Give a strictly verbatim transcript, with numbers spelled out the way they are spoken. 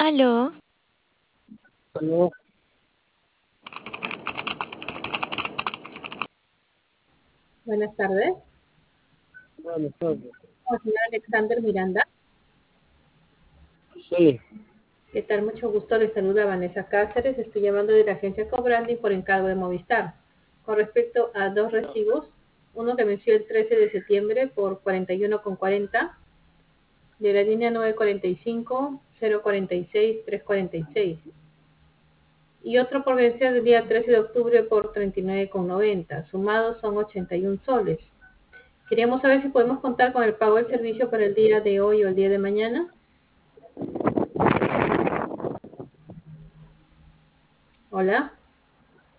Aló, Aló, Buenas tardes. buenas tardes. Con el señor Alexander Miranda. Sí, ¿Qué tal? Mucho gusto. Les saluda Vanessa Cáceres. Estoy llamando de la agencia Cobrandi por encargo de Movistar. Con respecto a dos recibos, uno que venció el trece de septiembre por cuarenta y uno con cuarenta de la línea nueve cuarenta y cinco, cero cuarenta y seis, tres cuarenta y seis. Y otro por vencer el día trece de octubre por treinta y nueve con noventa. Sumados son ochenta y uno soles. Queríamos saber si podemos contar con el pago del servicio para el día de hoy o el día de mañana. Hola.